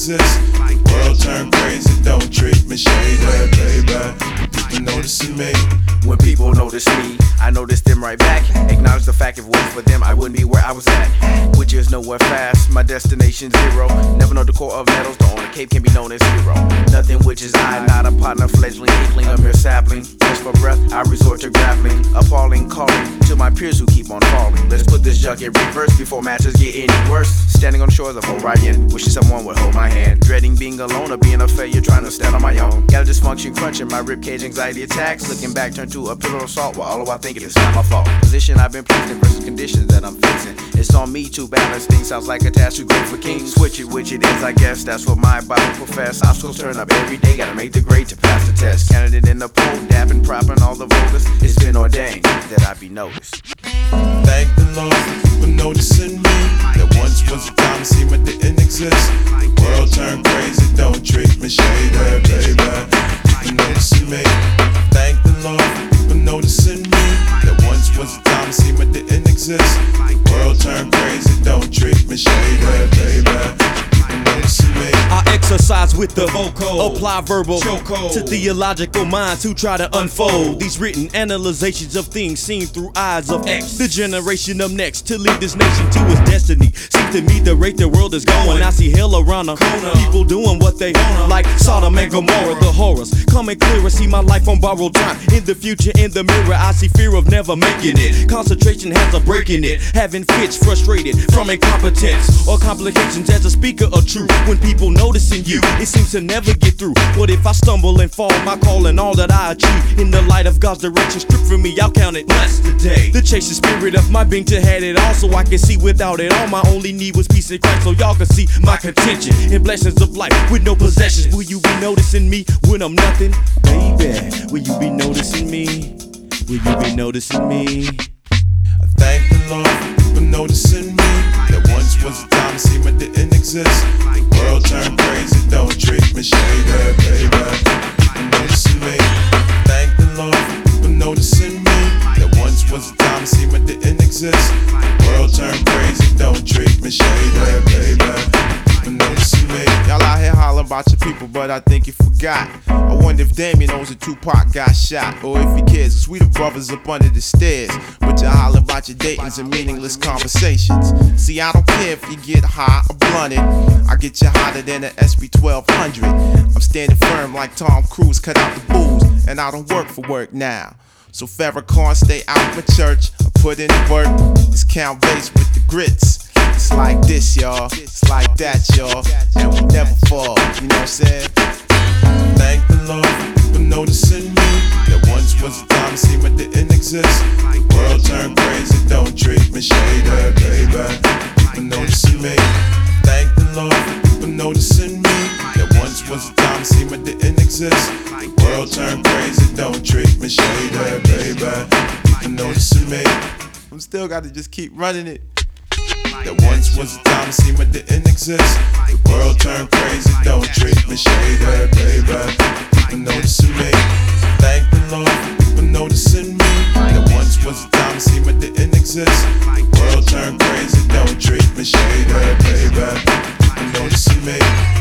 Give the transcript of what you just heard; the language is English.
exist. The world turned crazy, don't treat me shady, baby. People noticing me. When people notice me, I notice them right back. Acknowledge the fact if it wasn't for them, I wouldn't be where I was at. Which is nowhere fast, my destination zero. Never know the core of metals, the owner cape can be known as hero. Nothing which is I, not a partner, fledgling, inkling, a mere sapling. Just for breath, I resort to grappling. Appalling, calling to my peers who keep on falling. Let's put this junk in reverse before matters get any worse. Standing on the shores of Orion, wishing someone would hold my hand. Dreading being alone or being a failure, trying to stand on my own. Got a dysfunction crunching my ribcage, anxiety attacks. Looking back, turn to a pillow of salt while all I think it's not my fault. Position I've been placed in versus conditions that I'm facing. It's on me to balance things, sounds like a task too great for kings. Switch it, which it is, I guess. That's what my Bible profess. Obstacles turn up every day, gotta make the grade to pass the test. Candidate in the poll, dapping, propping all the voters. It's been ordained that I be noticed. Thank the Lord for noticing me. There once was a time it seemed I didn't exist. The world turned crazy, don't treat me shady, baby. People noticing me. Thank the Lord for noticing me. There once was a time it seemed I didn't exist. The world turned crazy, don't treat me shady, baby. I exercise with the vocal, apply verbal to theological minds who try to unfold these written analyzations of things seen through eyes of X. The generation up next to lead this nation to its destiny. Seems to me the rate the world is going. I see hell around the corner, people doing what they like Sodom and Gomorrah. The horrors coming clearer, see my life on borrowed time. In the future, in the mirror, I see fear of never making it. Concentration has a break in it, having fits frustrated from incompetence or complications as a speaker of truth. When people noticing you, it seems to never get through. What if I stumble and fall? My call and all that I achieve in the light of God's direction stripped from me, I'll count it blessed today. The chasing spirit of my being to had it all, so I can see without it all. My only need was peace and Christ, so y'all can see my contention and blessings of life with no possessions. Will you be noticing me when I'm nothing? Baby, will you be noticing me? Will you be noticing me? I thank the Lord for noticing me. There once was a time it seemed I didn't exist. The world turned crazy, don't treat me shady, baby. People noticing me. Thank the Lord for noticing me. There once was a time it seemed I didn't exist. The world turned crazy, don't treat me shady, baby. People noticing me. Y'all out here hollering about your people, but I think you forgot. I wonder if Damien knows that Tupac got shot, or if he cares, cause we the brothers up under the stairs. But you holler about your datings and meaningless conversations. See, I don't care if you get high or blunted. I get you hotter than an SB 1200. I'm standing firm like Tom Cruise, cut out the booze, and I don't work for work now. So Farrakhan, stay out my church, I put in the work. It's count bass with the grits. It's like this, y'all, it's like that, y'all, and we never fall, you know what I'm saying? Thank the Lord for noticing me. There once was a time it seemed I didn't exist. The world turned crazy, don't treat me shady, baby. People noticing me. Thank the Lord for noticing me. There once was a time it seemed I didn't exist. The world turned crazy, don't treat me shady, baby. People noticing me. I'm still gotta just keep running it. There once was a time it seemed I didn't exist. The world turned crazy, don't treat me shady, baby. People noticing me. Thank the Lord for noticing me. There once was a time it seemed I didn't exist. The world turned crazy, don't treat me shady, baby. People noticing me.